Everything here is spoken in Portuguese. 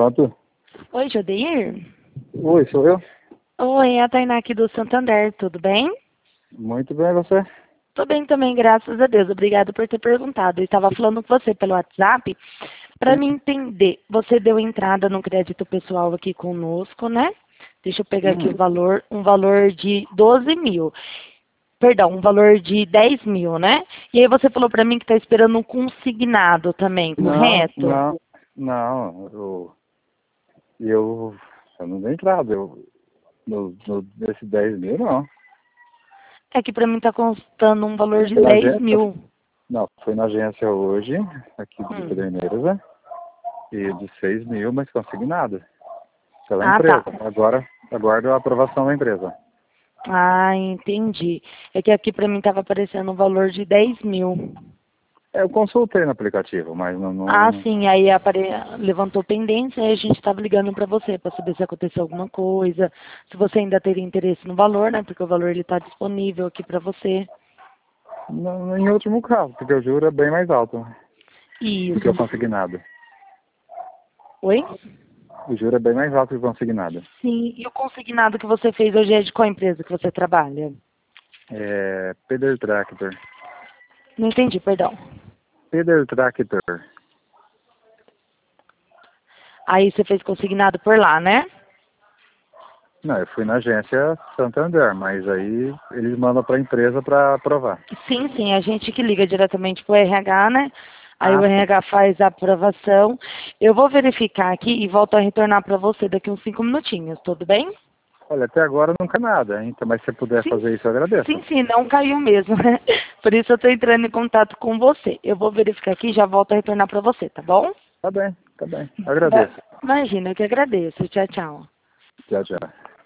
Pronto. Oi, Jodeir? Oi, sou eu? Oi, é a Tainá aqui do Santander, tudo bem? Muito bem, você? Tô bem também, graças a Deus. Obrigada por ter perguntado. Eu estava falando com você pelo WhatsApp para me entender. Você deu entrada no crédito pessoal aqui conosco, né? Deixa eu pegar aqui o valor, um valor de 12 mil. Perdão, um valor de 10 mil, né? E aí você falou para mim que está esperando um consignado também, Não, correto? não. Eu não dei entrada. Nesse 10 mil, não. É que para mim está constando um valor de Foi na 10 agência, mil. não, foi na agência hoje, aqui de Pederneiras, né? E de 6 mil, mas consignado. Pela Ah, tá. empresa. Agora, aguardo a aprovação da empresa. Ah, entendi. É que aqui para mim estava aparecendo um valor de 10 mil. Eu consultei no aplicativo, mas Ah, sim, aí levantou pendência e a gente estava ligando para você para saber se aconteceu alguma coisa, se você ainda teria interesse no valor, né? Porque o valor ele está disponível aqui para você. em último caso, porque o juro é bem mais alto do que Isso. o consignado. Oi? O juro é bem mais alto que o consignado. Sim, e o consignado que você fez hoje é de qual empresa que você trabalha? É Peder Tractor. Não entendi, perdão. Peder Tractor. Aí você fez consignado por lá, né? Não, eu fui na agência Santander, mas aí eles mandam para a empresa para aprovar. Sim, sim, a gente que liga diretamente para o RH, né? Aí o Ah, sim. RH faz a aprovação. Eu vou verificar aqui e volto a retornar para você daqui uns 5 minutinhos, tudo bem? Olha, até agora nunca nada, então, mas se você puder Sim, fazer isso, eu agradeço. sim, não caiu mesmo, né? Por isso eu estou entrando em contato com você. Eu vou verificar aqui e já volto a retornar para você, tá bom? Tá bem, eu agradeço. Imagina, eu que agradeço. Tchau, tchau. Tchau, tchau.